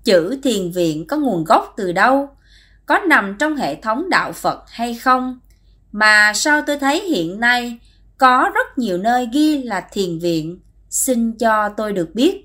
Chữ thiền viện có nguồn gốc từ đâu? Có nằm trong hệ thống đạo Phật hay không? Mà sao tôi thấy hiện nay có rất nhiều nơi ghi là thiền viện? Xin cho tôi được biết.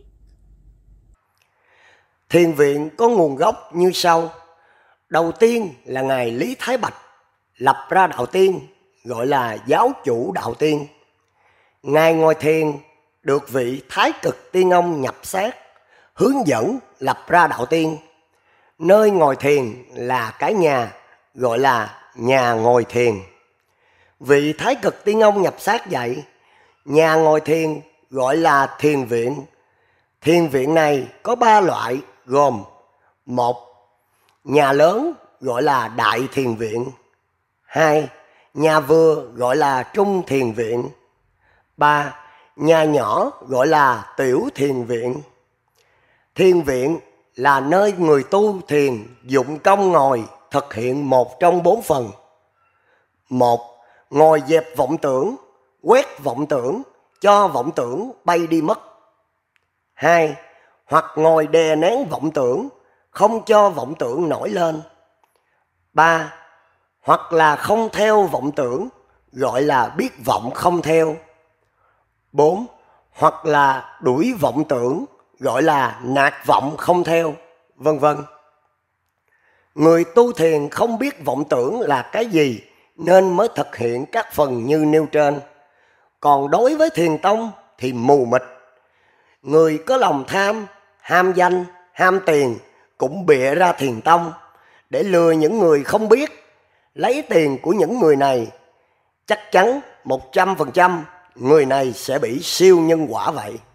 Thiền viện có nguồn gốc như sau. Đầu tiên là Ngài Lý Thái Bạch lập ra đạo tiên, gọi là giáo chủ đạo tiên. Ngài ngồi thiền được vị Thái Cực Tiên Ông nhập xác, hướng dẫn lập ra đạo tiên. Nơi ngồi thiền là cái nhà, gọi là nhà ngồi thiền. Vị Thái Cực Tiên Ông nhập xác dạy, nhà ngồi thiền gọi là thiền viện. Thiền viện này có 3 loại gồm: 1. Nhà lớn gọi là đại thiền viện. 2. Nhà vừa gọi là trung thiền viện. 3. Nhà nhỏ gọi là tiểu thiền viện. Thiền viện là nơi người tu thiền dụng công ngồi thực hiện một trong 4 phần. 1. Ngồi dẹp vọng tưởng, quét vọng tưởng, cho vọng tưởng bay đi mất. 2. Hoặc ngồi đè nén vọng tưởng, không cho vọng tưởng nổi lên. 3. Hoặc là không theo vọng tưởng, gọi là biết vọng không theo. 4. Hoặc là đuổi vọng tưởng, gọi là nạt vọng không theo, vân vân. Người tu thiền không biết vọng tưởng là cái gì nên mới thực hiện các phần như nêu trên. Còn đối với thiền tông thì mù mịt. Người có lòng tham, ham danh, ham tiền cũng bịa ra thiền tông để lừa những người không biết, lấy tiền của những người này. Chắc chắn 100% người này sẽ bị siêu nhân quả vậy.